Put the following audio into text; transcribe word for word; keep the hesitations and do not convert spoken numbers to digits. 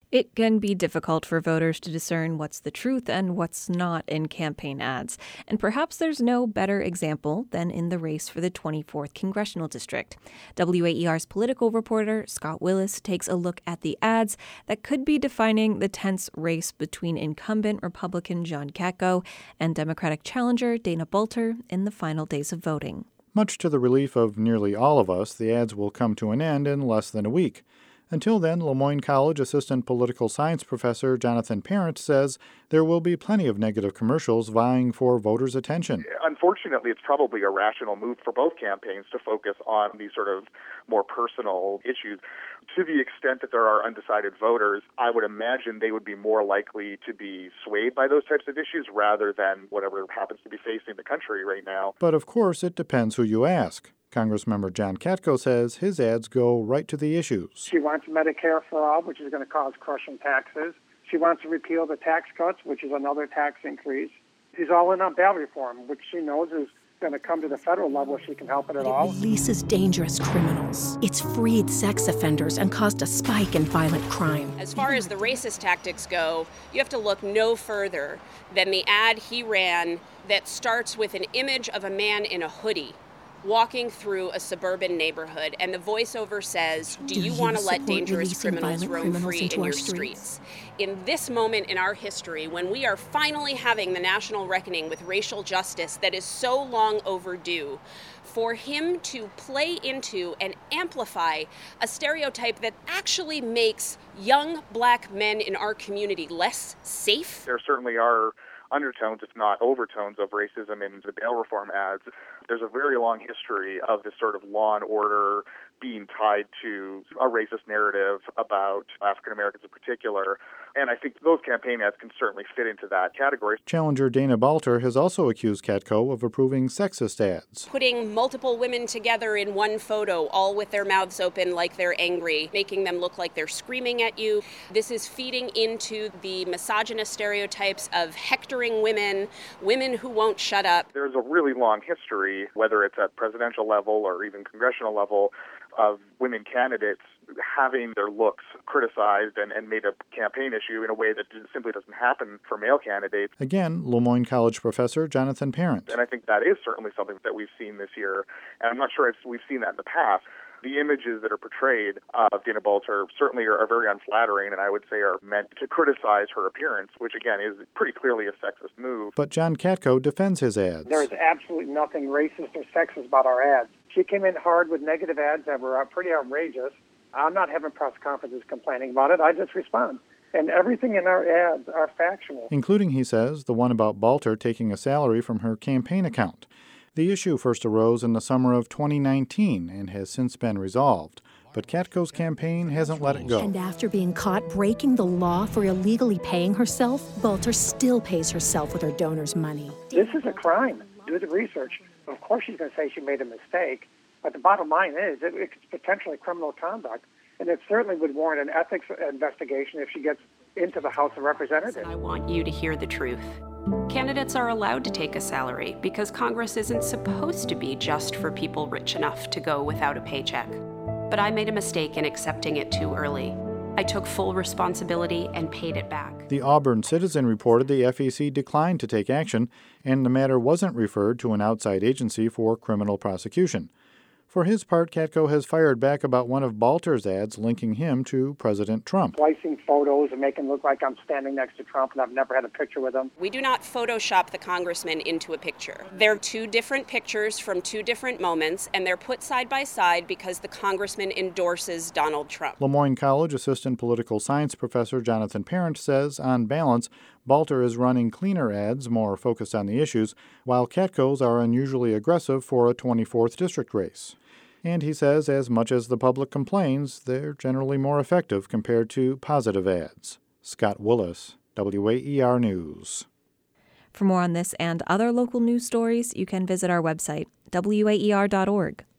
It can be difficult for voters to discern what's the truth and what's not in campaign ads. And perhaps there's no better example than in the race for the twenty-fourth Congressional District. W A E R's political reporter Scott Willis takes a look at the ads that could be defining the tense race between incumbent Republican John Katko and Democratic challenger Dana Balter in the final days of voting. Much to the relief of nearly all of us, the ads will come to an end in less than a week. Until then, Le Moyne College Assistant Political Science Professor Jonathan Parent says there will be plenty of negative commercials vying for voters' attention. Unfortunately, it's probably a rational move for both campaigns to focus on these sort of more personal issues. To the extent that there are undecided voters, I would imagine they would be more likely to be swayed by those types of issues rather than whatever happens to be facing the country right now. But of course, it depends who you ask. Congressmember John Katko says his ads go right to the issues. She wants Medicare for all, which is going to cause crushing taxes. She wants to repeal the tax cuts, which is another tax increase. She's all in on bail reform, which she knows is going to come to the federal level if she can help it at all. It releases dangerous criminals. It's freed sex offenders and caused a spike in violent crime. As far as the racist tactics go, you have to look no further than the ad he ran that starts with an image of a man in a hoodie walking through a suburban neighborhood, and the voiceover says, do, do you, you want to let dangerous criminals roam free in your streets? streets? In this moment in our history, when we are finally having the national reckoning with racial justice that is so long overdue, for him to play into and amplify a stereotype that actually makes young black men in our community less safe. There certainly are undertones, if not overtones, of racism in the bail reform ads. There's a very long history of this sort of law and order being tied to a racist narrative about African Americans in particular. And I think those campaign ads can certainly fit into that category. Challenger Dana Balter has also accused Katko of approving sexist ads. Putting multiple women together in one photo, all with their mouths open like they're angry, making them look like they're screaming at you. This is feeding into the misogynist stereotypes of hectoring women, women who won't shut up. There's a really long history, whether it's at presidential level or even congressional level, of women candidates having their looks criticized and, and made a campaign issue in a way that simply doesn't happen for male candidates. Again, Le Moyne College professor Jonathan Parent. And I think that is certainly something that we've seen this year, and I'm not sure if we've seen that in the past. The images that are portrayed of Dana Balter certainly are, are very unflattering, and I would say are meant to criticize her appearance, which again is pretty clearly a sexist move. But John Katko defends his ads. There is absolutely nothing racist or sexist about our ads. She came in hard with negative ads that were pretty outrageous. I'm not having press conferences complaining about it. I just respond. And everything in our ads are factual. Including, he says, the one about Balter taking a salary from her campaign account. The issue first arose in the summer of twenty nineteen and has since been resolved. But Katko's campaign hasn't let it go. And after being caught breaking the law for illegally paying herself, Balter still pays herself with her donors' money. This is a crime. Do the research. Of course she's going to say she made a mistake. But the bottom line is it, it's potentially criminal conduct. And it certainly would warrant an ethics investigation if she gets into the House of Representatives. I want you to hear the truth. Candidates are allowed to take a salary because Congress isn't supposed to be just for people rich enough to go without a paycheck. But I made a mistake in accepting it too early. I took full responsibility and paid it back. The Auburn Citizen reported the F E C declined to take action, and the matter wasn't referred to an outside agency for criminal prosecution. For his part, Katko has fired back about one of Balter's ads linking him to President Trump. Splicing photos and making it look like I'm standing next to Trump and I've never had a picture with him. We do not Photoshop the congressman into a picture. They're two different pictures from two different moments, and they're put side by side because the congressman endorses Donald Trump. Le Moyne College Assistant Political Science Professor Jonathan Parent says, on balance, Balter is running cleaner ads, more focused on the issues, while Katko's are unusually aggressive for a twenty-fourth district race. And he says as much as the public complains, they're generally more effective compared to positive ads. Scott Willis, W A E R News. For more on this and other local news stories, you can visit our website, W A E R dot org.